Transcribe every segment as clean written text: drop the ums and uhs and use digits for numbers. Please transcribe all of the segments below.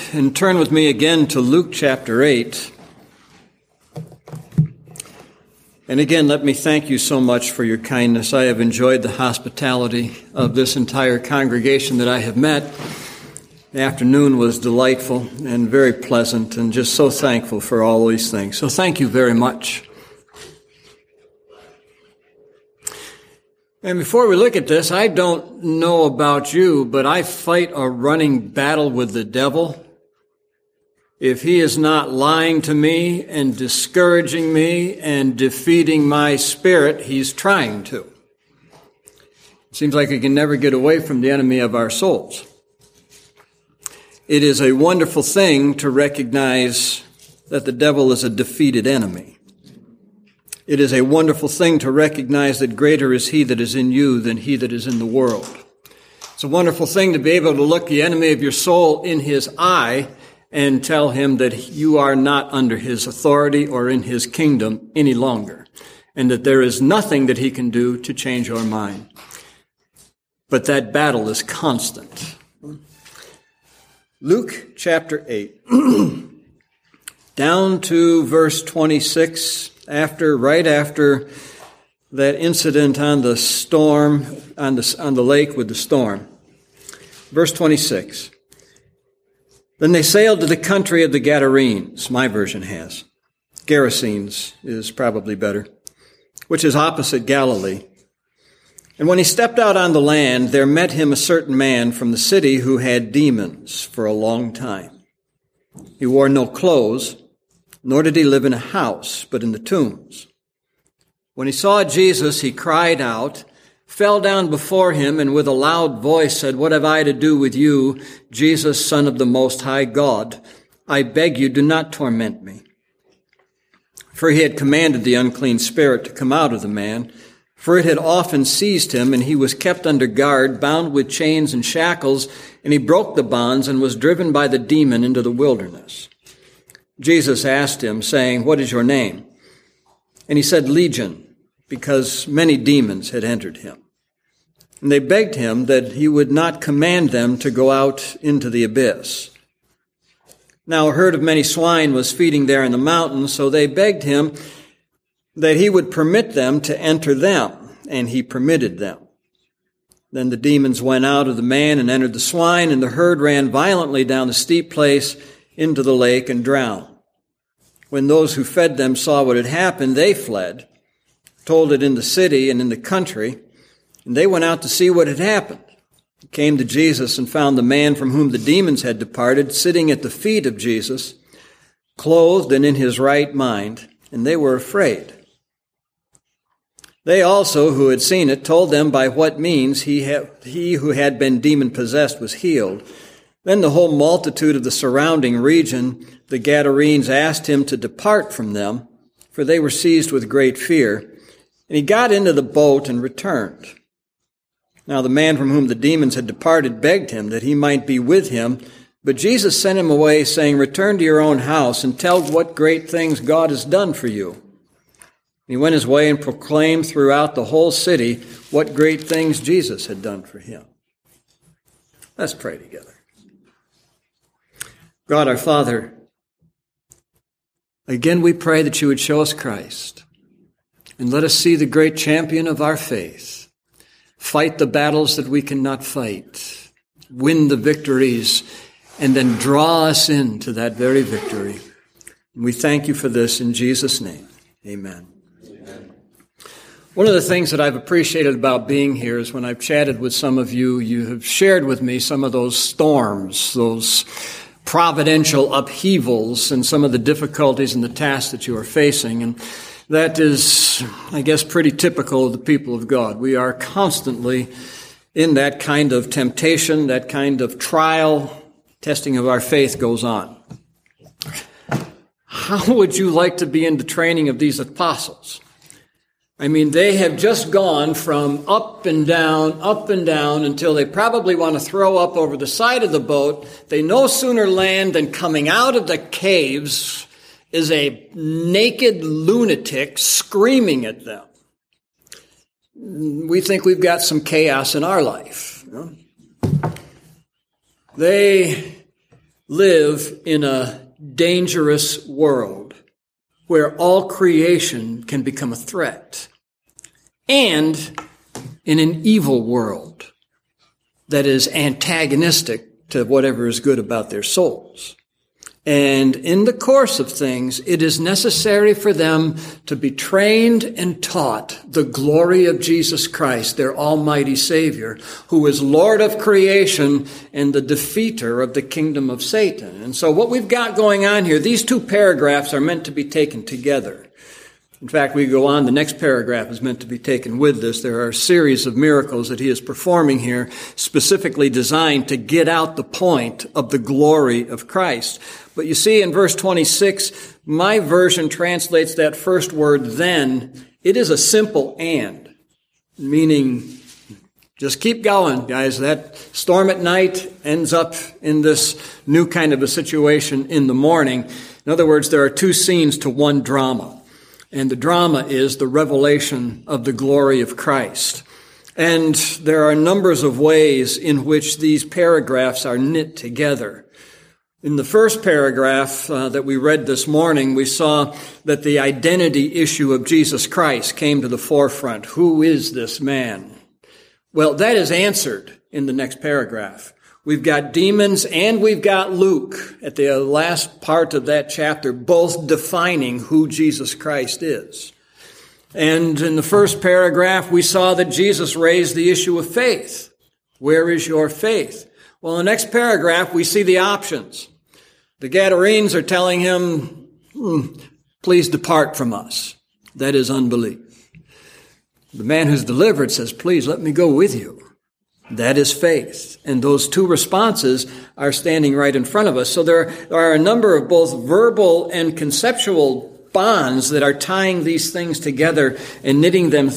and turn with me again to Luke chapter 8. And again, let me thank you so much for your kindness. I have enjoyed the hospitality of this entire congregation that I have met. The afternoon was delightful and very pleasant, and just so thankful for all these things. So thank you very much. And before we look at this, I don't know about you, but I fight a running battle with the devil. If he is not lying to me and discouraging me and defeating my spirit, he's trying to. It seems like he can never get away from the enemy of our souls. It is a wonderful thing to recognize that the devil is a defeated enemy. It is a wonderful thing to recognize that greater is he that is in you than he that is in the world. It's a wonderful thing to be able to look the enemy of your soul in his eye and tell him that you are not under his authority or in his kingdom any longer, and that there is nothing that he can do to change your mind. But that battle is constant. Luke chapter 8, down to verse 26, right after that incident on the storm, on the lake with the storm. Verse 26. Then they sailed to the country of the Gadarenes, my version has. Gerasenes is probably better, which is opposite Galilee. And when he stepped out on the land, there met him a certain man from the city who had demons for a long time. He wore no clothes, nor did he live in a house, but in the tombs. When he saw Jesus, he cried out, fell down before him, and with a loud voice said, "What have I to do with you, Jesus, Son of the Most High God? I beg you, do not torment me." For he had commanded the unclean spirit to come out of the man, for it had often seized him, and he was kept under guard, bound with chains and shackles, and he broke the bonds and was driven by the demon into the wilderness. Jesus asked him, saying, "What is your name?" And he said, "Legion," because many demons had entered him. And they begged him that he would not command them to go out into the abyss. Now a herd of many swine was feeding there in the mountains, so they begged him that he would permit them to enter them, and he permitted them. Then the demons went out of the man and entered the swine, and the herd ran violently down the steep place into the lake and drowned. When those who fed them saw what had happened, they fled, told it in the city and in the country, and they went out to see what had happened. They came to Jesus and found the man from whom the demons had departed sitting at the feet of Jesus, clothed and in his right mind, and they were afraid. They also, who had seen it, told them by what means he who had been demon-possessed was healed. Then the whole multitude of the surrounding region, the Gadarenes, asked him to depart from them, for they were seized with great fear. And he got into the boat and returned. Now the man from whom the demons had departed begged him that he might be with him, but Jesus sent him away, saying, "Return to your own house and tell what great things God has done for you." And he went his way and proclaimed throughout the whole city what great things Jesus had done for him. Let's pray together. God, our Father, again we pray that you would show us Christ and let us see the great champion of our faith, fight the battles that we cannot fight, win the victories, and then draw us into that very victory. And we thank you for this in Jesus' name. Amen. One of the things that I've appreciated about being here is when I've chatted with some of you, you have shared with me some of those storms, those providential upheavals, and some of the difficulties and the tasks that you are facing. And that is, I guess, pretty typical of the people of God. We are constantly in that kind of temptation, that kind of trial. Testing of our faith goes on. How would you like to be in the training of these apostles? I mean, they have just gone from up and down until they probably want to throw up over the side of the boat. They no sooner land than coming out of the caves is a naked lunatic screaming at them. We think we've got some chaos in our life. You know? They live in a dangerous world where all creation can become a threat, and in an evil world that is antagonistic to whatever is good about their souls. And in the course of things, it is necessary for them to be trained and taught the glory of Jesus Christ, their almighty Savior, who is Lord of creation and the defeater of the kingdom of Satan. And so what we've got going on here, these two paragraphs are meant to be taken together. In fact, we go on, the next paragraph is meant to be taken with this. There are a series of miracles that he is performing here, specifically designed to get out the point of the glory of Christ. But you see in verse 26, my version translates that first word then. It is a simple and, meaning just keep going, guys. That storm at night ends up in this new kind of a situation in the morning. In other words, there are two scenes to one drama. And the drama is the revelation of the glory of Christ. And there are numbers of ways in which these paragraphs are knit together. In the first paragraph that we read this morning, we saw that the identity issue of Jesus Christ came to the forefront. Who is this man? Well, that is answered in the next paragraph. We've got demons and we've got Luke at the last part of that chapter, both defining who Jesus Christ is. And in the first paragraph, we saw that Jesus raised the issue of faith. Where is your faith? Well, in the next paragraph, we see the options. The Gadarenes are telling him, please depart from us. That is unbelief. The man who's delivered says, please let me go with you. That is faith. And those two responses are standing right in front of us. So there are a number of both verbal and conceptual bonds that are tying these things together and knitting them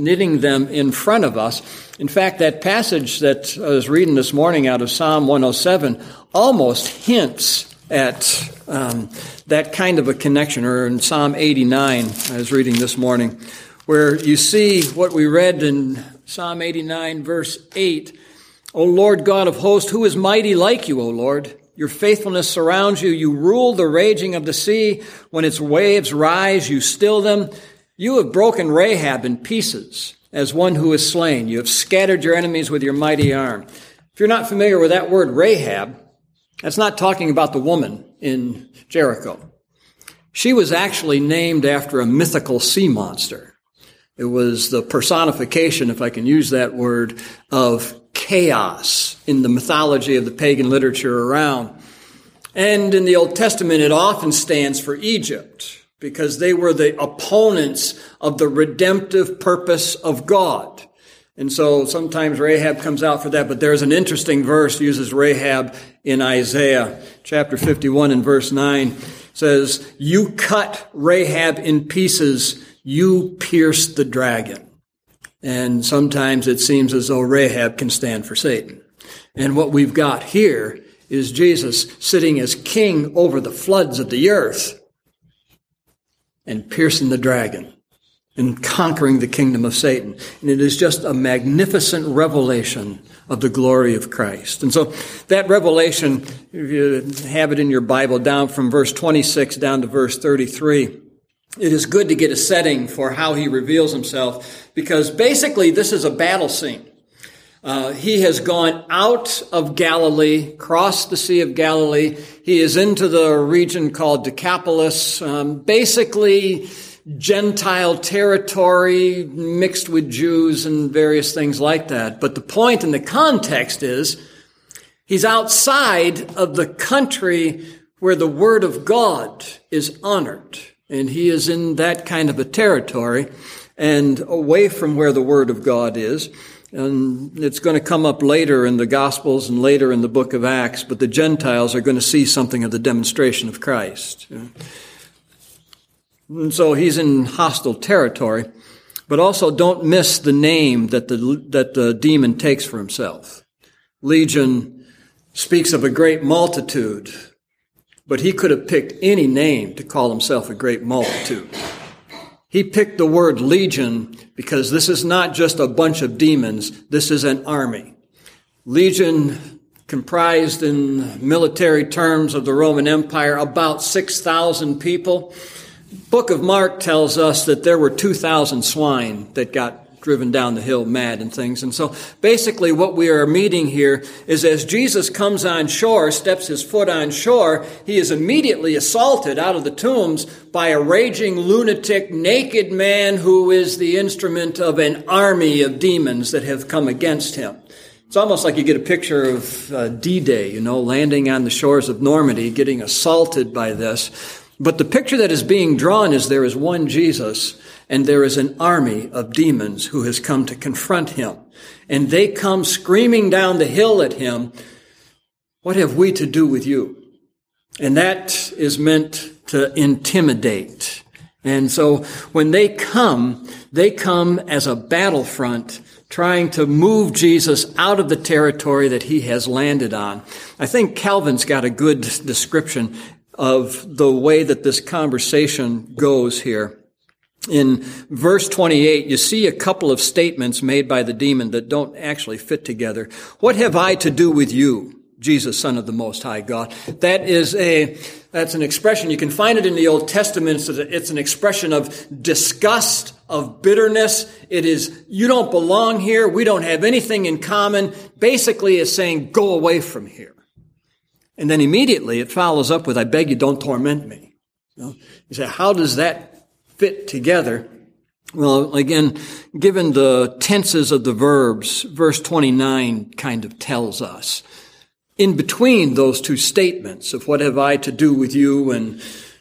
in front of us. In fact, that passage that I was reading this morning out of Psalm 107 almost hints at that kind of a connection, or in Psalm 89 I was reading this morning, where you see what we read in Psalm 89, verse 8. O Lord God of hosts, who is mighty like you, O Lord? Your faithfulness surrounds you. You rule the raging of the sea. When its waves rise, you still them. You have broken Rahab in pieces as one who is slain. You have scattered your enemies with your mighty arm. If you're not familiar with that word Rahab, that's not talking about the woman in Jericho. She was actually named after a mythical sea monster. It was the personification, if I can use that word, of chaos in the mythology of the pagan literature around. And in the Old Testament, it often stands for Egypt, because they were the opponents of the redemptive purpose of God. And so sometimes Rahab comes out for that, but there's an interesting verse uses Rahab in Isaiah chapter 51 and verse 9. Says, you cut Rahab in pieces, you pierced the dragon. And sometimes it seems as though Rahab can stand for Satan. And what we've got here is Jesus sitting as king over the floods of the earth and piercing the dragon and conquering the kingdom of Satan. And it is just a magnificent revelation of the glory of Christ. And so that revelation, if you have it in your Bible, down from verse 26 down to verse 33, it is good to get a setting for how he reveals himself, because basically this is a battle scene. He has gone out of Galilee, crossed the Sea of Galilee. He is into the region called Decapolis, basically Gentile territory mixed with Jews and various things like that. But the point in the context is he's outside of the country where the Word of God is honored. And he is in that kind of a territory and away from where the Word of God is. And it's going to come up later in the Gospels and later in the book of Acts, but the Gentiles are going to see something of the demonstration of Christ. And so he's in hostile territory, but also don't miss the name that the demon takes for himself. Legion speaks of a great multitude, but he could have picked any name to call himself a great multitude. He picked the word legion because this is not just a bunch of demons. This is an army. Legion comprised in military terms of the Roman Empire about 6,000 people. Book of Mark tells us that there were 2,000 swine that got driven down the hill mad and things. And so basically what we are meeting here is as Jesus comes on shore, steps his foot on shore, he is immediately assaulted out of the tombs by a raging lunatic, naked man who is the instrument of an army of demons that have come against him. It's almost like you get a picture of D-Day, landing on the shores of Normandy, getting assaulted by this. But the picture that is being drawn is there is one Jesus, and there is an army of demons who has come to confront him. And they come screaming down the hill at him, "What have we to do with you?" And that is meant to intimidate. And so when they come as a battlefront, trying to move Jesus out of the territory that he has landed on. I think Calvin's got a good description of the way that this conversation goes here. In verse 28, you see a couple of statements made by the demon that don't actually fit together. "What have I to do with you, Jesus, Son of the Most High God?" That's an expression. You can find it in the Old Testament. It's an expression of disgust, of bitterness. It is, you don't belong here. We don't have anything in common. Basically, it's saying, go away from here. And then immediately it follows up with, "I beg you, don't torment me." You say, how does that fit together? Well, again, given the tenses of the verbs, verse 29 kind of tells us. In between those two statements of "what have I to do with you" and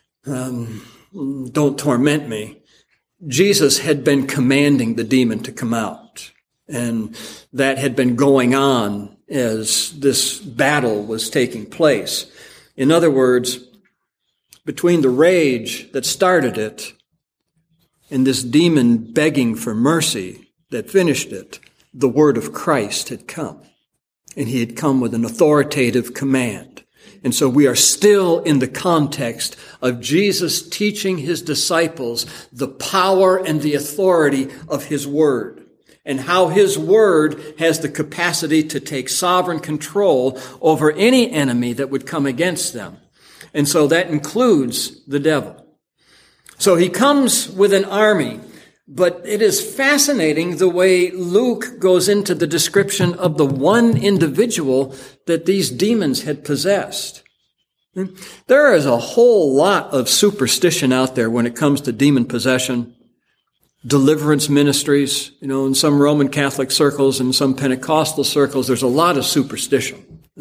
"don't torment me," Jesus had been commanding the demon to come out. And that had been going on as this battle was taking place. In other words, between the rage that started it and this demon begging for mercy that finished it, the word of Christ had come. And he had come with an authoritative command. And so we are still in the context of Jesus teaching his disciples the power and the authority of his word, and how his word has the capacity to take sovereign control over any enemy that would come against them. And so that includes the devil. So he comes with an army, but it is fascinating the way Luke goes into the description of the one individual that these demons had possessed. There is a whole lot of superstition out there when it comes to demon possession. Deliverance ministries, in some Roman Catholic circles and some Pentecostal circles, there's a lot of superstition.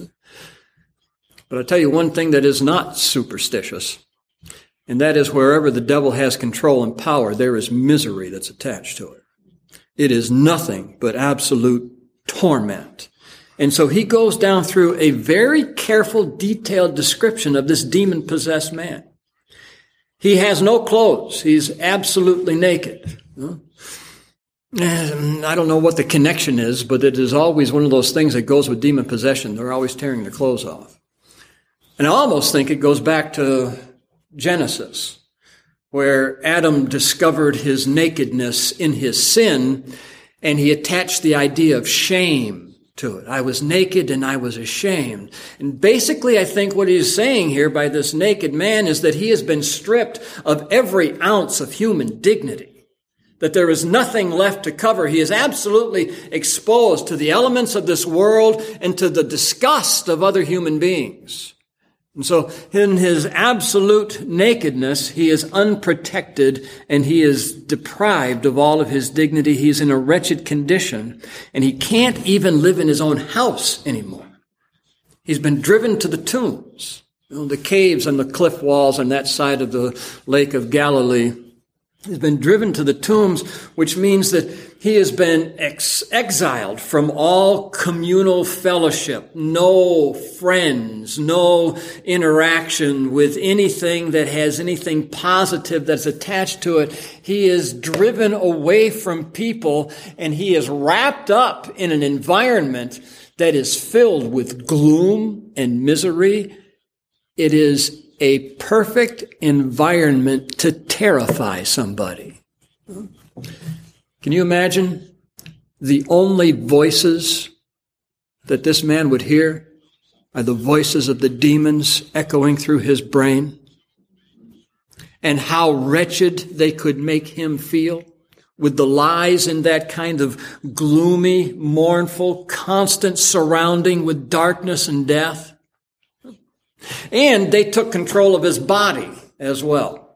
But I'll tell you one thing that is not superstitious, and that is wherever the devil has control and power, there is misery that's attached to it. It is nothing but absolute torment. And so he goes down through a very careful, detailed description of this demon-possessed man. He has no clothes. He's absolutely naked. I don't know what the connection is, but it is always one of those things that goes with demon possession. They're always tearing their clothes off. And I almost think it goes back to Genesis, where Adam discovered his nakedness in his sin, and he attached the idea of shame to it. I was naked and I was ashamed. And basically, I think what he's saying here by this naked man is that he has been stripped of every ounce of human dignity, that there is nothing left to cover. He is absolutely exposed to the elements of this world and to the disgust of other human beings. And so in his absolute nakedness, he is unprotected and he is deprived of all of his dignity. He's in a wretched condition and he can't even live in his own house anymore. He's been driven to the tombs, the caves and the cliff walls on that side of the Lake of Galilee. He's been driven to the tombs, which means that he has been exiled from all communal fellowship, no friends, no interaction with anything that has anything positive that's attached to it. He is driven away from people, and he is wrapped up in an environment that is filled with gloom and misery. It is a perfect environment to terrify somebody. Can you imagine the only voices that this man would hear Are the voices of the demons echoing through his brain? And how wretched they could make him feel with the lies in that kind of gloomy, mournful, constant surrounding with darkness and death. And they took control of his body as well.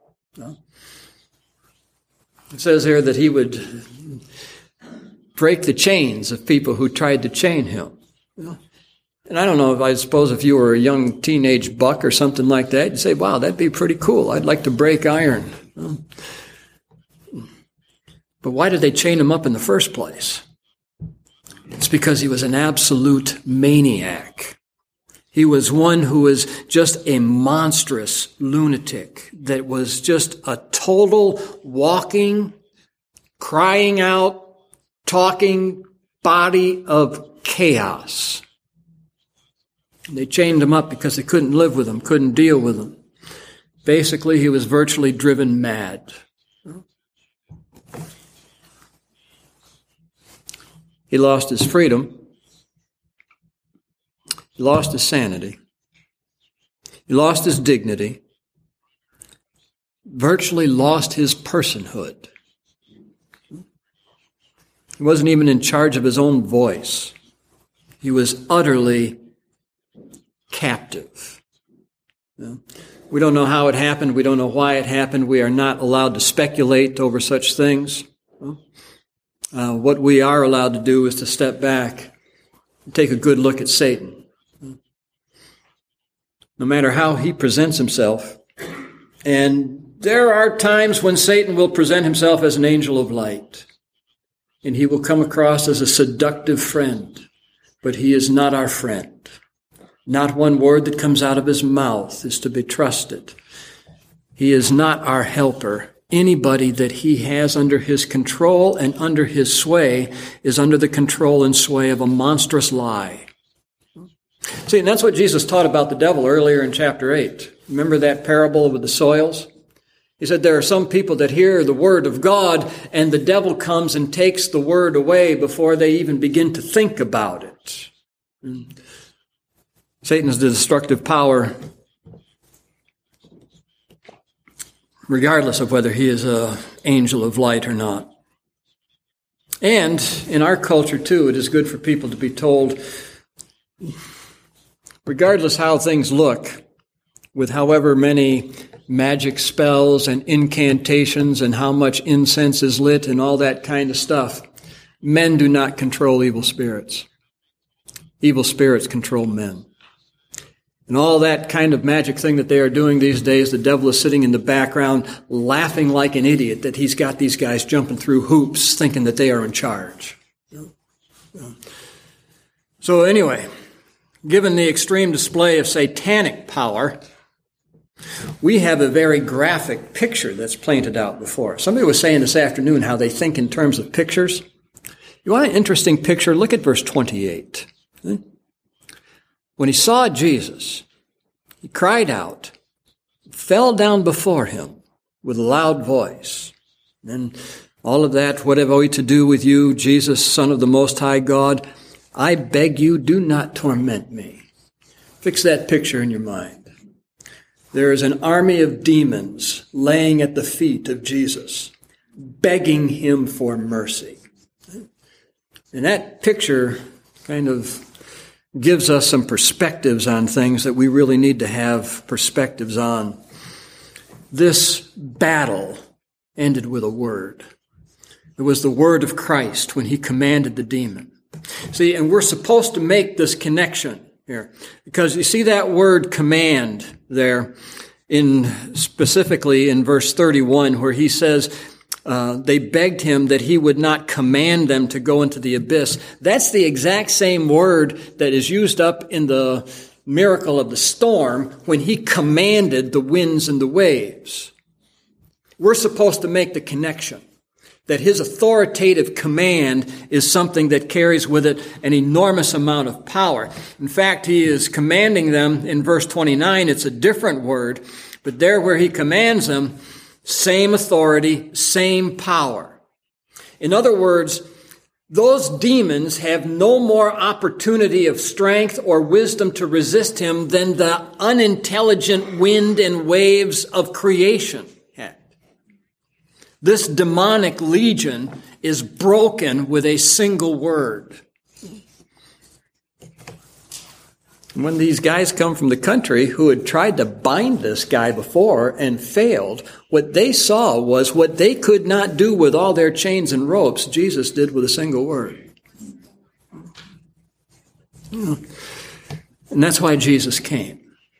It says here that he would break the chains of people who tried to chain him. And I don't know, I suppose if you were a young teenage buck or something like that, you'd say, wow, that'd be pretty cool. I'd like to break iron. But why did they chain him up in the first place? It's because he was an absolute maniac. He was one who was just a monstrous lunatic that was just a total walking, crying out, talking body of chaos. They chained him up because they couldn't live with him, couldn't deal with him. Basically, he was virtually driven mad. He lost his freedom. He lost his sanity. He lost his dignity. Virtually lost his personhood. He wasn't even in charge of his own voice. He was utterly captive. We don't know how it happened. We don't know why it happened. We are not allowed to speculate over such things. What we are allowed to do is to step back and take a good look at Satan. No matter how he presents himself. And there are times when Satan will present himself as an angel of light. And he will come across as a seductive friend. But he is not our friend. Not one word that comes out of his mouth is to be trusted. He is not our helper. Anybody that he has under his control and under his sway is under the control and sway of a monstrous lie. See, and that's what Jesus taught about the devil earlier in chapter 8. Remember that parable with the soils? He said there are some people that hear the word of God and the devil comes and takes the word away before they even begin to think about it. Satan's destructive power, regardless of whether he is an angel of light or not. And in our culture, too, it is good for people to be told, regardless how things look, with however many magic spells and incantations and how much incense is lit and all that kind of stuff, men do not control evil spirits. Evil spirits control men. And all that kind of magic thing that they are doing these days, the devil is sitting in the background laughing like an idiot that he's got these guys jumping through hoops thinking that they are in charge. So anyway, given the extreme display of satanic power, we have a very graphic picture that's painted out before us. Somebody was saying this afternoon how they think in terms of pictures. You want an interesting picture? Look at verse 28. When he saw Jesus, he cried out, fell down before him with a loud voice. And all of that, what have I to do with you, Jesus, Son of the Most High God? I beg you, do not torment me. Fix that picture in your mind. There is an army of demons laying at the feet of Jesus, begging him for mercy. And that picture kind of gives us some perspectives on things that we really need to have perspectives on. This battle ended with a word. It was the word of Christ when he commanded the demon. See, and we're supposed to make this connection here, because you see that word command there specifically in verse 31 where he says, they begged him that he would not command them to go into the abyss. That's the exact same word that is used up in the miracle of the storm when he commanded the winds and the waves. We're supposed to make the connection that his authoritative command is something that carries with it an enormous amount of power. In fact, he is commanding them in verse 29. It's a different word, but there where he commands them, same authority, same power. In other words, those demons have no more opportunity of strength or wisdom to resist him than the unintelligent wind and waves of creation had. This demonic legion is broken with a single word. When these guys come from the country who had tried to bind this guy before and failed, what they saw was what they could not do with all their chains and ropes, Jesus did with a single word. And that's why Jesus came.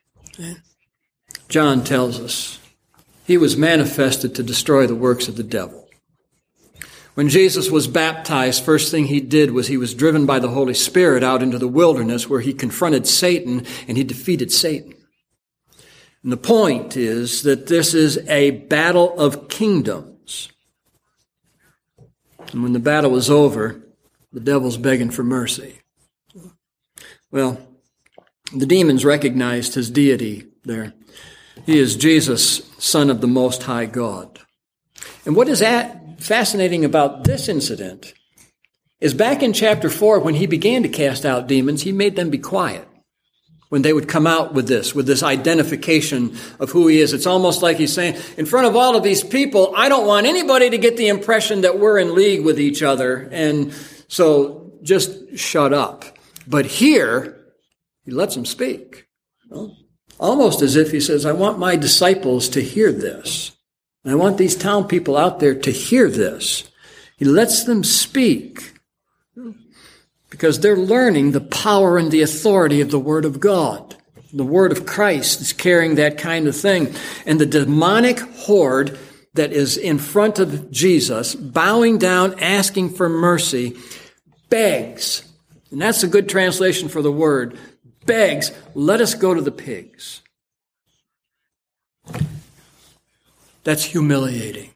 John tells us he was manifested to destroy the works of the devil. When Jesus was baptized, first thing he did was he was driven by the Holy Spirit out into the wilderness where he confronted Satan and he defeated Satan. And the point is that this is a battle of kingdoms. And when the battle is over, the devil's begging for mercy. Well, the demons recognized his deity there. He is Jesus, Son of the Most High God. And what is fascinating about this incident is back in chapter 4, when he began to cast out demons, he made them be quiet. When they would come out with this identification of who he is. It's almost like he's saying, in front of all of these people, I don't want anybody to get the impression that we're in league with each other. And so just shut up. But here, he lets them speak. Almost as if he says, I want my disciples to hear this. And I want these town people out there to hear this. He lets them speak because they're learning the power and the authority of the Word of God. The Word of Christ is carrying that kind of thing. And the demonic horde that is in front of Jesus, bowing down, asking for mercy, begs, and that's a good translation for the word, begs, let us go to the pigs. That's humiliating.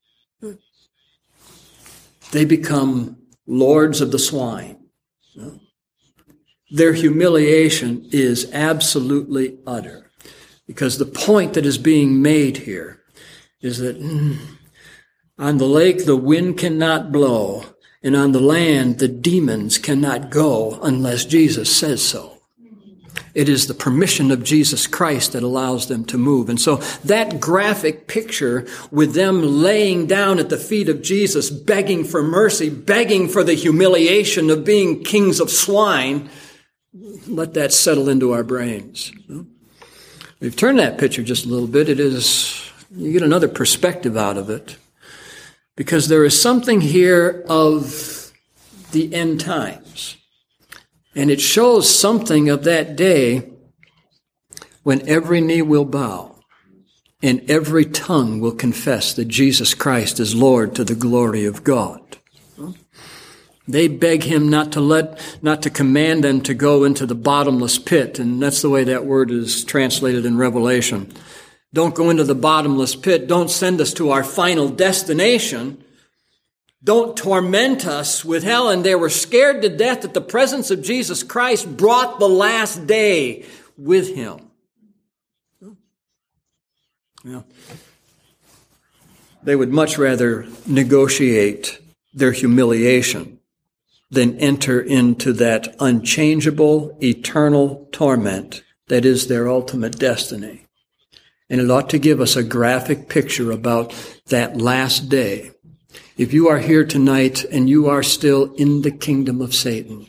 They become lords of the swine. Their humiliation is absolutely utter. Because the point that is being made here is that on the lake the wind cannot blow, and on the land the demons cannot go unless Jesus says so. It is the permission of Jesus Christ that allows them to move. And so that graphic picture with them laying down at the feet of Jesus, begging for mercy, begging for the humiliation of being kings of swine, let that settle into our brains. We've turned that picture just a little bit. You get another perspective out of it. Because there is something here of the end times. And it shows something of that day when every knee will bow and every tongue will confess that Jesus Christ is Lord to the glory of God. They beg him not to command them to go into the bottomless pit. And that's the way that word is translated in Revelation. Don't go into the bottomless pit. Don't send us to our final destination. Don't torment us with hell. And they were scared to death that the presence of Jesus Christ brought the last day with him. Yeah. They would much rather negotiate their humiliation than enter into that unchangeable, eternal torment that is their ultimate destiny. And it ought to give us a graphic picture about that last day. If you are here tonight and you are still in the kingdom of Satan,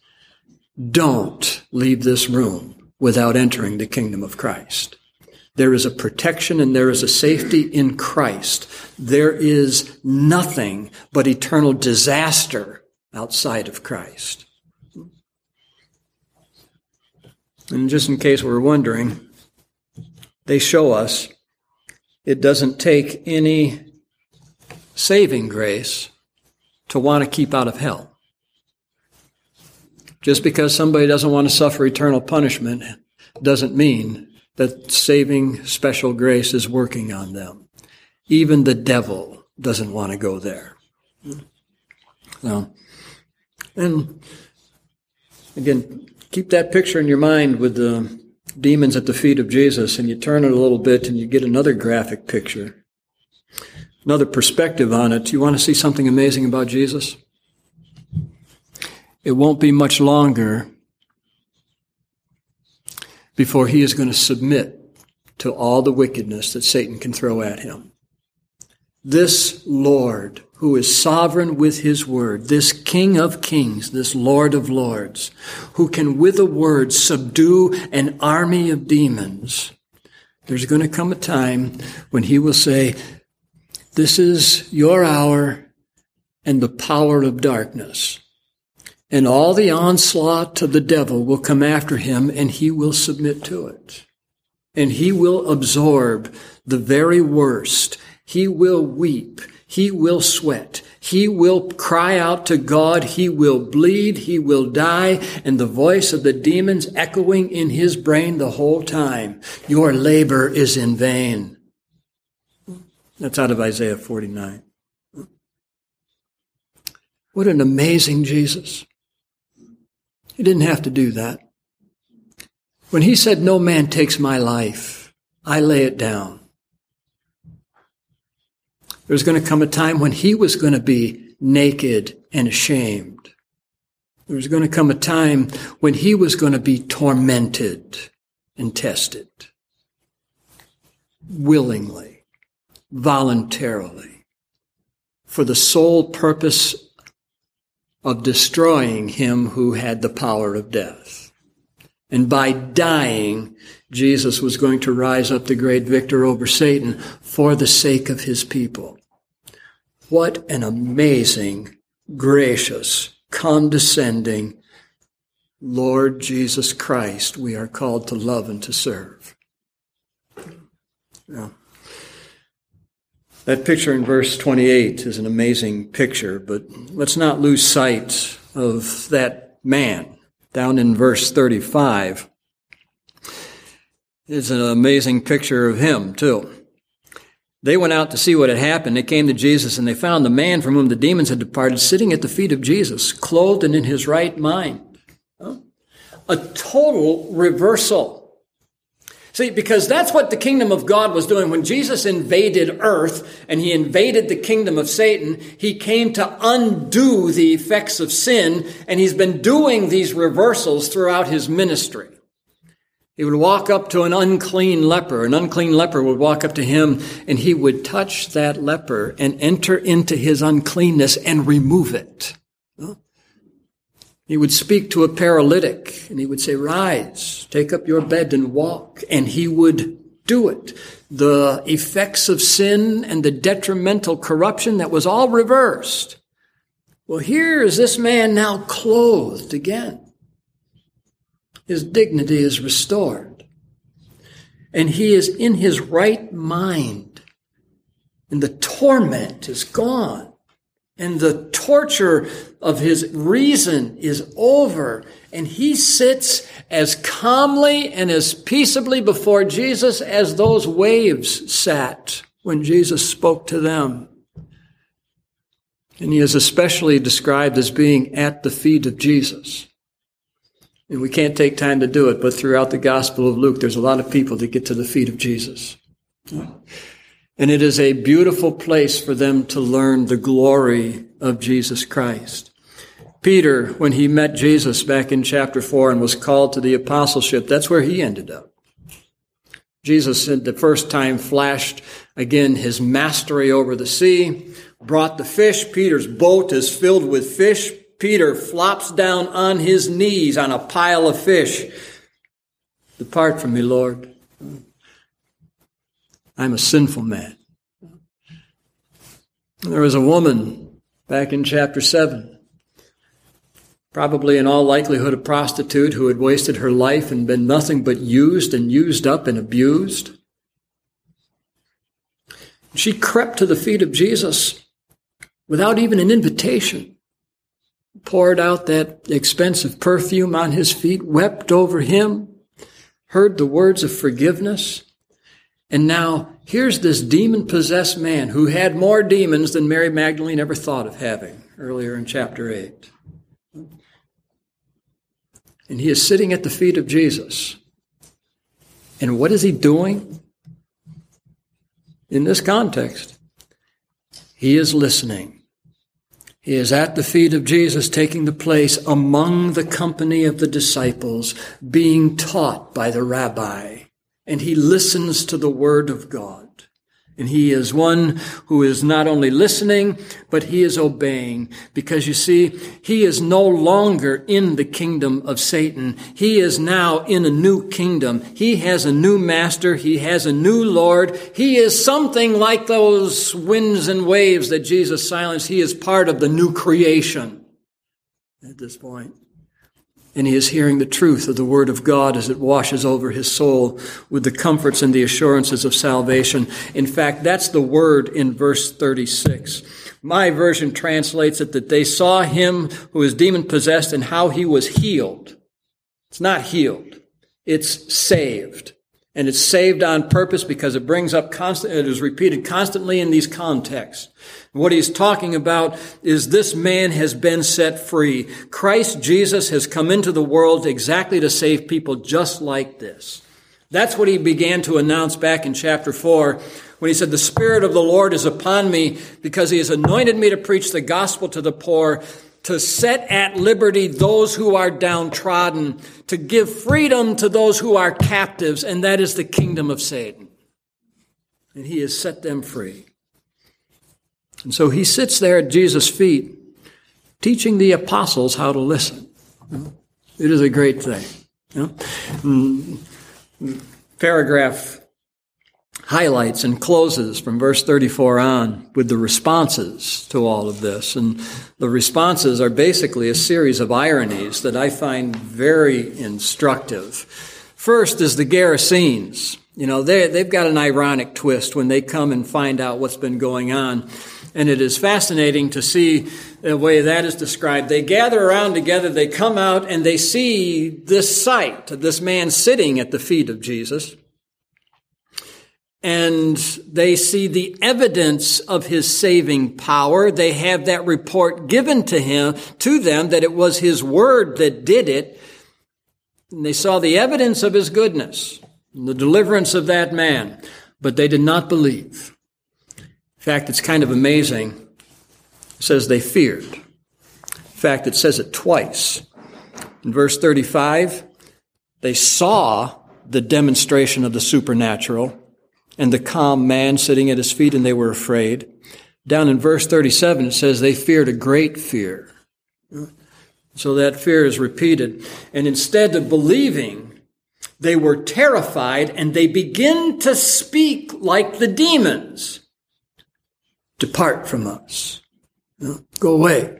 don't leave this room without entering the kingdom of Christ. There is a protection and there is a safety in Christ. There is nothing but eternal disaster outside of Christ. And just in case we're wondering, they show us it doesn't take any saving grace to want to keep out of hell. Just because somebody doesn't want to suffer eternal punishment doesn't mean that saving special grace is working on them. Even the devil doesn't want to go there. So, and again, keep that picture in your mind with the demons at the feet of Jesus, and you turn it a little bit and you get another graphic picture. Another perspective on it. You want to see something amazing about Jesus? it won't be much longer before he is going to submit to all the wickedness that Satan can throw at him. This Lord, who is sovereign with his word, this King of kings, this Lord of lords, who can with a word subdue an army of demons, there's going to come a time when he will say, this is your hour and the power of darkness. And all the onslaught of the devil will come after him, and he will submit to it. And he will absorb the very worst. He will weep. He will sweat. He will cry out to God. He will bleed. He will die. And the voice of the demons echoing in his brain the whole time. Your labor is in vain. That's out of Isaiah 49. What an amazing Jesus. He didn't have to do that. When he said, no man takes my life, I lay it down. There's going to come a time when he was going to be naked and ashamed. There was going to come a time when he was going to be tormented and tested. Willingly, voluntarily, for the sole purpose of destroying him who had the power of death. And by dying, Jesus was going to rise up the great victor over Satan for the sake of his people. What an amazing, gracious, condescending Lord Jesus Christ we are called to love and to serve. Now, that picture in verse 28 is an amazing picture, but let's not lose sight of that man. Down in verse 35 is an amazing picture of him, too. They went out to see what had happened. They came to Jesus, and they found the man from whom the demons had departed sitting at the feet of Jesus, clothed and in his right mind. A total reversal. See, because that's what the kingdom of God was doing. When Jesus invaded earth and he invaded the kingdom of Satan, he came to undo the effects of sin, and he's been doing these reversals throughout his ministry. He would walk up to an unclean leper. An unclean leper would walk up to him, and he would touch that leper and enter into his uncleanness and remove it. He would speak to a paralytic, and he would say, rise, take up your bed and walk. And he would do it. The effects of sin and the detrimental corruption, that was all reversed. Well, here is this man now clothed again. His dignity is restored. And he is in his right mind. And the torment is gone. And the torture of his reason is over. And he sits as calmly and as peaceably before Jesus as those waves sat when Jesus spoke to them. And he is especially described as being at the feet of Jesus. And we can't take time to do it, but throughout the Gospel of Luke, there's a lot of people that get to the feet of Jesus. And it is a beautiful place for them to learn the glory of Jesus Christ. Peter, when he met Jesus back in chapter 4 and was called to the apostleship, that's where he ended up. Jesus, the first time, flashed again his mastery over the sea, brought the fish. Peter's boat is filled with fish. Peter flops down on his knees on a pile of fish. Depart from me, Lord. I'm a sinful man. There was a woman back in chapter 7, probably in all likelihood a prostitute who had wasted her life and been nothing but used and used up and abused. She crept to the feet of Jesus without even an invitation, poured out that expensive perfume on his feet, wept over him, heard the words of forgiveness. And now, here's this demon-possessed man who had more demons than Mary Magdalene ever thought of having earlier in chapter 8. And he is sitting at the feet of Jesus. And what is he doing? In this context, he is listening. He is at the feet of Jesus, taking the place among the company of the disciples, being taught by the rabbi. And he listens to the word of God. And he is one who is not only listening, but he is obeying. Because you see, he is no longer in the kingdom of Satan. He is now in a new kingdom. He has a new master. He has a new Lord. He is something like those winds and waves that Jesus silenced. He is part of the new creation at this point. And he is hearing the truth of the word of God as it washes over his soul with the comforts and the assurances of salvation. In fact, that's the word in verse 36. My version translates it that they saw him who is demon-possessed and how he was healed. It's not healed. It's saved. And it's saved on purpose because it brings up it is repeated constantly in these contexts. What he's talking about is this man has been set free. Christ Jesus has come into the world exactly to save people just like this. That's what he began to announce back in chapter 4 when he said, "The Spirit of the Lord is upon me because he has anointed me to preach the gospel to the poor, to set at liberty those who are downtrodden, to give freedom to those who are captives, and that is the kingdom of Satan." And he has set them free. And so he sits there at Jesus' feet, teaching the apostles how to listen. It is a great thing. Paragraph highlights and closes from verse 34 on with the responses to all of this. And the responses are basically a series of ironies that I find very instructive. First is the Gerasenes. They've got an ironic twist when they come and find out what's been going on. And it is fascinating to see the way that is described. They gather around together, they come out, and they see this sight of this man sitting at the feet of Jesus. And they see the evidence of his saving power. They have that report given to them that it was his word that did it. And they saw the evidence of his goodness and the deliverance of that man, but they did not believe. In fact, it's kind of amazing. It says they feared. In fact, it says it twice. In verse 35, they saw the demonstration of the supernatural and the calm man sitting at his feet, and they were afraid. Down in verse 37, it says they feared a great fear. So that fear is repeated. And instead of believing, they were terrified, and they begin to speak like the demons. "Depart from us. Go away."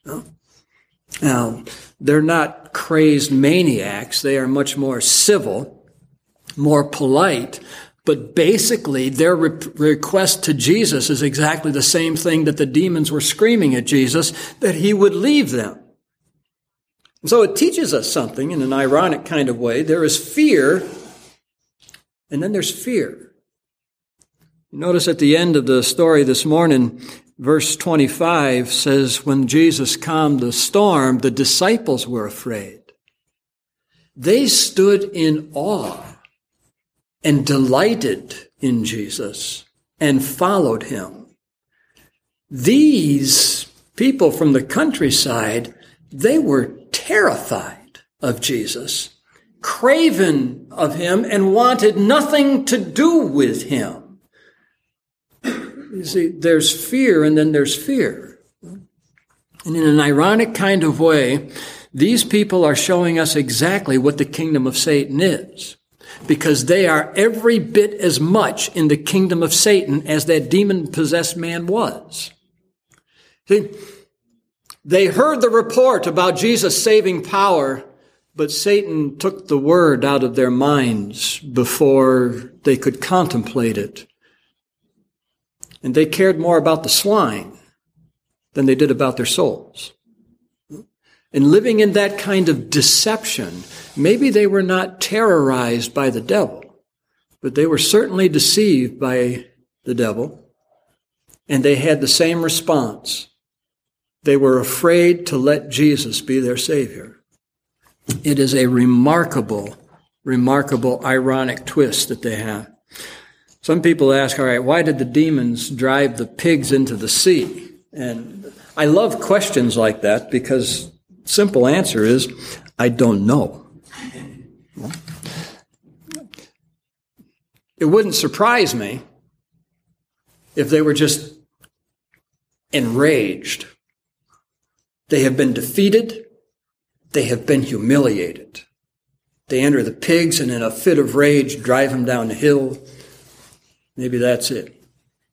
Now, they're not crazed maniacs. They are much more civil, more polite. But basically, their request to Jesus is exactly the same thing that the demons were screaming at Jesus, that he would leave them. And so it teaches us something in an ironic kind of way. There is fear, and then there's fear. Notice at the end of the story this morning, verse 25 says, when Jesus calmed the storm, the disciples were afraid. They stood in awe and delighted in Jesus and followed him. These people from the countryside, they were terrified of Jesus, craven of him, and wanted nothing to do with him. You see, there's fear and then there's fear. And in an ironic kind of way, these people are showing us exactly what the kingdom of Satan is, because they are every bit as much in the kingdom of Satan as that demon-possessed man was. See, they heard the report about Jesus' saving power, but Satan took the word out of their minds before they could contemplate it. And they cared more about the swine than they did about their souls. And living in that kind of deception, maybe they were not terrorized by the devil, but they were certainly deceived by the devil, and they had the same response. They were afraid to let Jesus be their Savior. It is a remarkable, ironic twist that they have. Some people ask, all right, why did the demons drive the pigs into the sea? And I love questions like that because simple answer is, I don't know. It wouldn't surprise me if they were just enraged. They have been defeated. They have been humiliated. They enter the pigs and in a fit of rage drive them down the hill. Maybe that's it.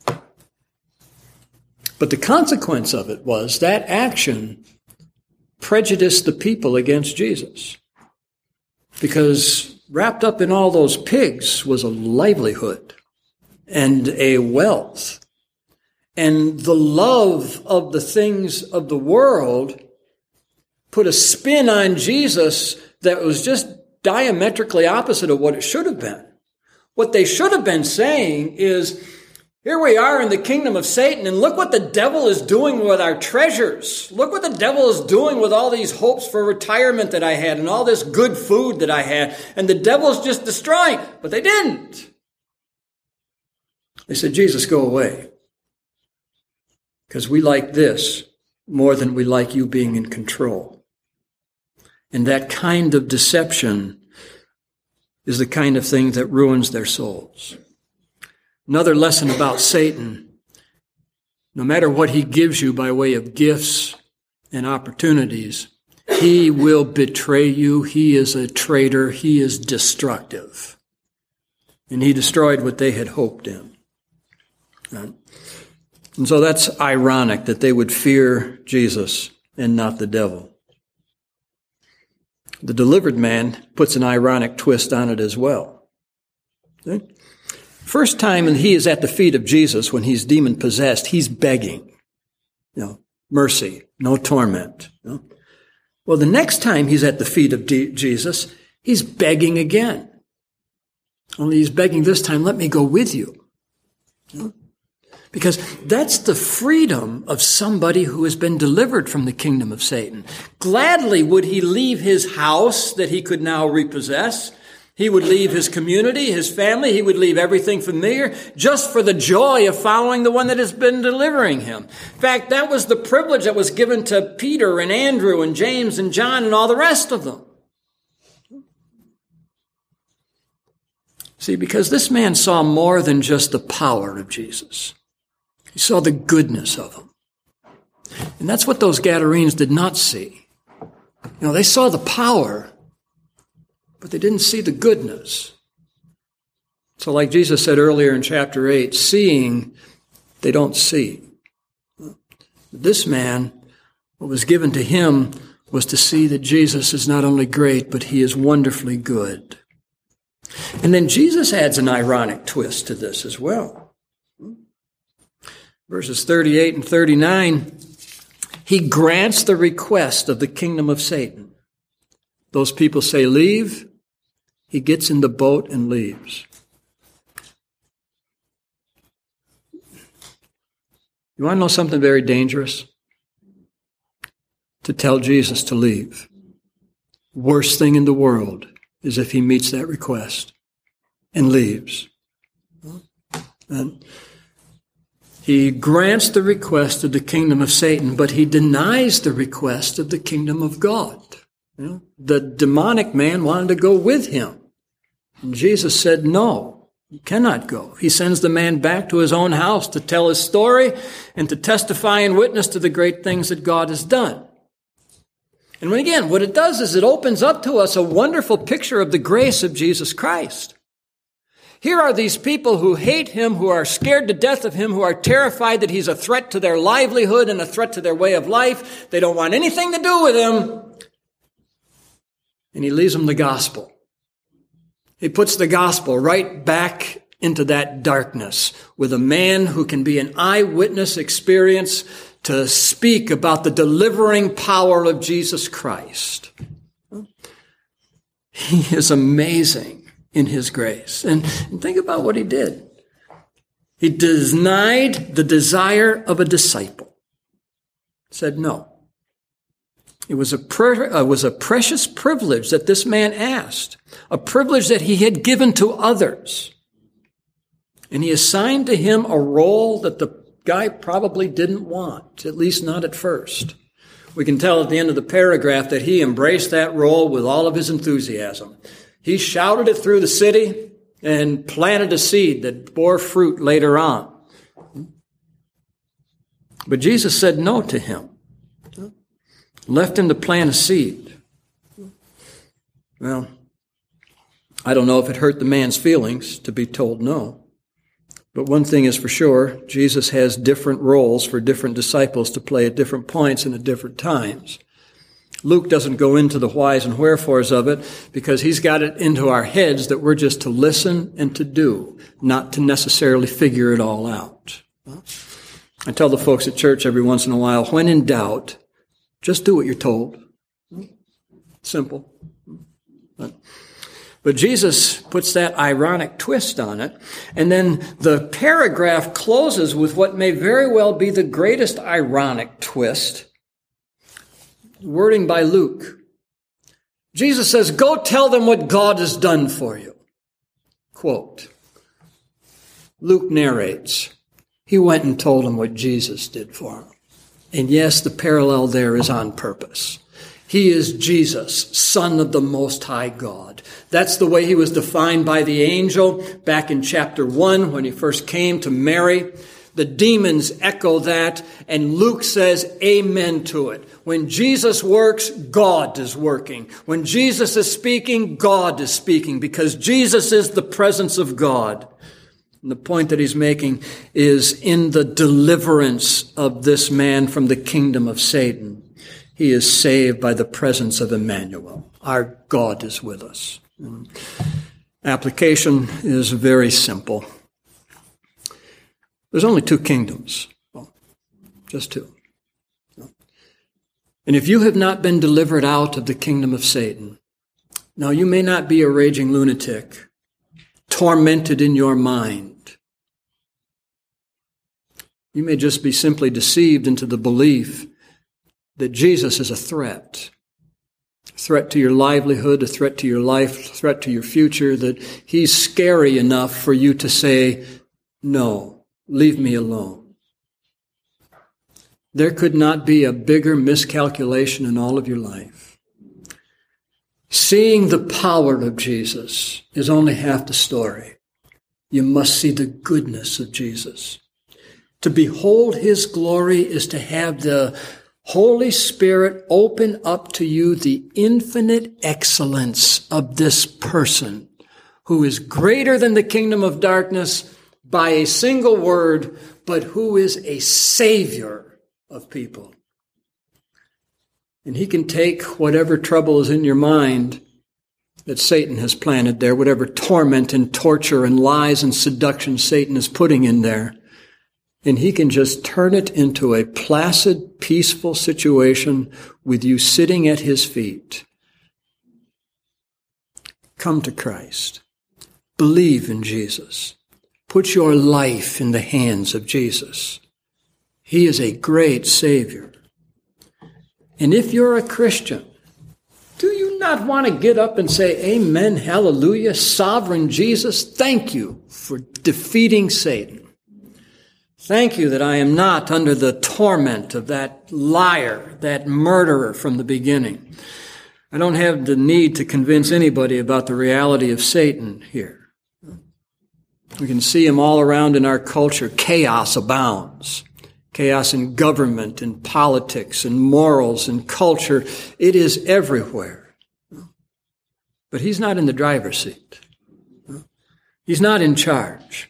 But the consequence of it was that action prejudiced the people against Jesus. Because wrapped up in all those pigs was a livelihood and a wealth. And the love of the things of the world put a spin on Jesus that was just diametrically opposite of what it should have been. What they should have been saying is, here we are in the kingdom of Satan, and look what the devil is doing with our treasures. Look what the devil is doing with all these hopes for retirement that I had and all this good food that I had. And the devil's just destroying. But they didn't. They said, Jesus, go away. Because we like this more than we like you being in control. And that kind of deception is the kind of thing that ruins their souls. Another lesson about Satan, no matter what he gives you by way of gifts and opportunities, he will betray you. He is a traitor. He is destructive. And he destroyed what they had hoped in. And so that's ironic that they would fear Jesus and not the devil. The delivered man puts an ironic twist on it as well. Okay? First time and he is at the feet of Jesus when he's demon-possessed, he's begging, mercy, no torment. Well, the next time he's at the feet of Jesus, he's begging again. Only he's begging this time, let me go with you. Because that's the freedom of somebody who has been delivered from the kingdom of Satan. Gladly would he leave his house that he could now repossess. He would leave his community, his family. He would leave everything familiar just for the joy of following the one that has been delivering him. In fact, that was the privilege that was given to Peter and Andrew and James and John and all the rest of them. See, because this man saw more than just the power of Jesus. He saw the goodness of him. And that's what those Gadarenes did not see. They saw the power, but they didn't see the goodness. So like Jesus said earlier in chapter 8, seeing, they don't see. This man, what was given to him was to see that Jesus is not only great, but he is wonderfully good. And then Jesus adds an ironic twist to this as well. Verses 38 and 39, he grants the request of the kingdom of Satan. Those people say, leave. He gets in the boat and leaves. You want to know something very dangerous? To tell Jesus to leave. Worst thing in the world is if he meets that request and leaves. And he grants the request of the kingdom of Satan, but he denies the request of the kingdom of God. The demonic man wanted to go with him. And Jesus said, no, you cannot go. He sends the man back to his own house to tell his story and to testify and witness to the great things that God has done. And again, what it does is it opens up to us a wonderful picture of the grace of Jesus Christ. Here are these people who hate him, who are scared to death of him, who are terrified that he's a threat to their livelihood and a threat to their way of life. They don't want anything to do with him. And he leaves them the gospel. He puts the gospel right back into that darkness with a man who can be an eyewitness experience to speak about the delivering power of Jesus Christ. He is amazing in his grace. And think about what he did. He denied the desire of a disciple. Said no. It was a precious privilege that this man asked, a privilege that he had given to others. And he assigned to him a role that the guy probably didn't want, at least not at first. We can tell at the end of the paragraph that he embraced that role with all of his enthusiasm. He shouted it through the city and planted a seed that bore fruit later on. But Jesus said no to him, left him to plant a seed. Well, I don't know if it hurt the man's feelings to be told no. But one thing is for sure, Jesus has different roles for different disciples to play at different points and at different times. Luke doesn't go into the whys and wherefores of it because he's got it into our heads that we're just to listen and to do, not to necessarily figure it all out. I tell the folks at church every once in a while, when in doubt, just do what you're told. Simple. But Jesus puts that ironic twist on it, and then the paragraph closes with what may very well be the greatest ironic twist. Wording by Luke. Jesus says, go tell them what God has done for you. Quote. Luke narrates, he went and told them what Jesus did for him. And yes, the parallel there is on purpose. He is Jesus, Son of the Most High God. That's the way he was defined by the angel back in chapter 1 when he first came to Mary. The demons echo that, and Luke says amen to it. When Jesus works, God is working. When Jesus is speaking, God is speaking, because Jesus is the presence of God. And the point that he's making is in the deliverance of this man from the kingdom of Satan. He is saved by the presence of Emmanuel. Our God is with us. Application is very simple. There's only two kingdoms. Well, just two. And if you have not been delivered out of the kingdom of Satan, now you may not be a raging lunatic, tormented in your mind. You may just be simply deceived into the belief that Jesus is a threat to your livelihood, a threat to your life, a threat to your future, that he's scary enough for you to say, no, leave me alone. There could not be a bigger miscalculation in all of your life. Seeing the power of Jesus is only half the story. You must see the goodness of Jesus. To behold his glory is to have the Holy Spirit open up to you the infinite excellence of this person who is greater than the kingdom of darkness by a single word, but who is a savior of people. And he can take whatever trouble is in your mind that Satan has planted there, whatever torment and torture and lies and seduction Satan is putting in there, and he can just turn it into a placid, peaceful situation with you sitting at his feet. Come to Christ. Believe in Jesus. Put your life in the hands of Jesus. He is a great Savior. And if you're a Christian, do you not want to get up and say, amen, hallelujah, sovereign Jesus, thank you for defeating Satan. Thank you that I am not under the torment of that liar, that murderer from the beginning. I don't have the need to convince anybody about the reality of Satan here. We can see him all around in our culture. Chaos abounds. Chaos in government, in politics, in morals, in culture. It is everywhere. But he's not in the driver's seat. He's not in charge.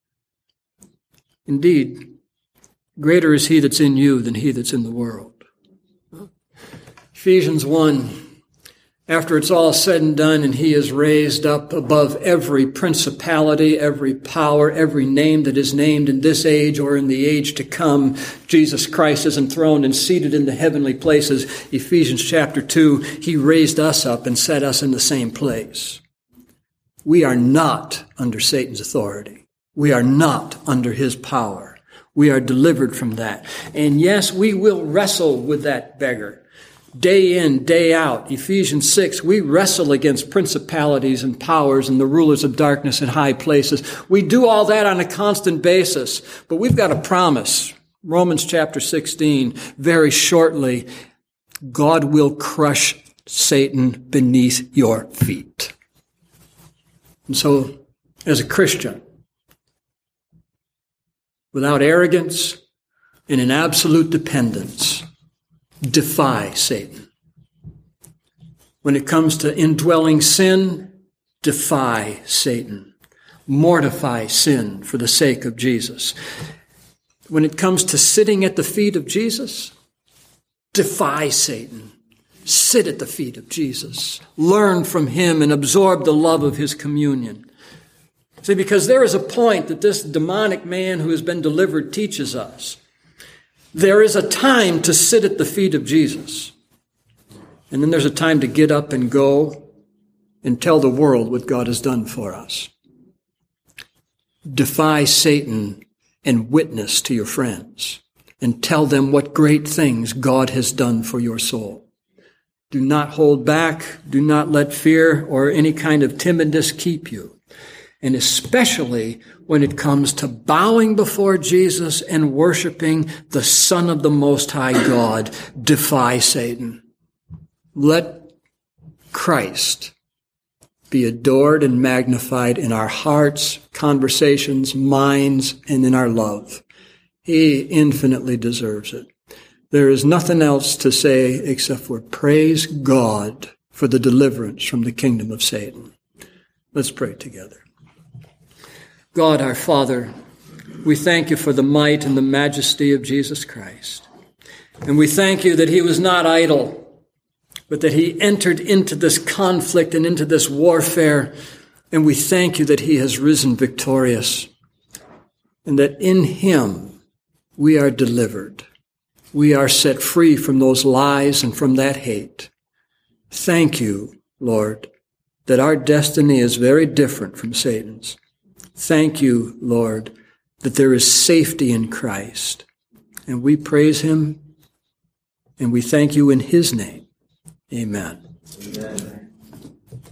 Indeed, greater is he that's in you than he that's in the world. Ephesians 1, after it's all said and done and he is raised up above every principality, every power, every name that is named in this age or in the age to come, Jesus Christ is enthroned and seated in the heavenly places. Ephesians chapter 2, he raised us up and set us in the same place. We are not under Satan's authority. We are not under his power. We are delivered from that. And yes, we will wrestle with that beggar. day in, day out. Ephesians 6, we wrestle against principalities and powers and the rulers of darkness in high places. We do all that on a constant basis, but we've got a promise. Romans chapter 16, very shortly, God will crush Satan beneath your feet. And so, as a Christian, without arrogance and in absolute dependence, defy Satan. When it comes to indwelling sin, defy Satan. Mortify sin for the sake of Jesus. When it comes to sitting at the feet of Jesus, defy Satan. Sit at the feet of Jesus. Learn from him and absorb the love of his communion. See, because there is a point that this demonic man who has been delivered teaches us. There is a time to sit at the feet of Jesus. And then there's a time to get up and go and tell the world what God has done for us. Defy Satan and witness to your friends and tell them what great things God has done for your soul. Do not hold back. Do not let fear or any kind of timidness keep you. And especially when it comes to bowing before Jesus and worshiping the Son of the Most High God, defy Satan. Let Christ be adored and magnified in our hearts, conversations, minds, and in our love. He infinitely deserves it. There is nothing else to say except for praise God for the deliverance from the kingdom of Satan. Let's pray together. God, our Father, we thank you for the might and the majesty of Jesus Christ. And we thank you that he was not idle, but that he entered into this conflict and into this warfare. And we thank you that he has risen victorious and that in him we are delivered. We are set free from those lies and from that hate. Thank you, Lord, that our destiny is very different from Satan's. Thank you, Lord, that there is safety in Christ. And we praise him and we thank you in his name. Amen. Amen.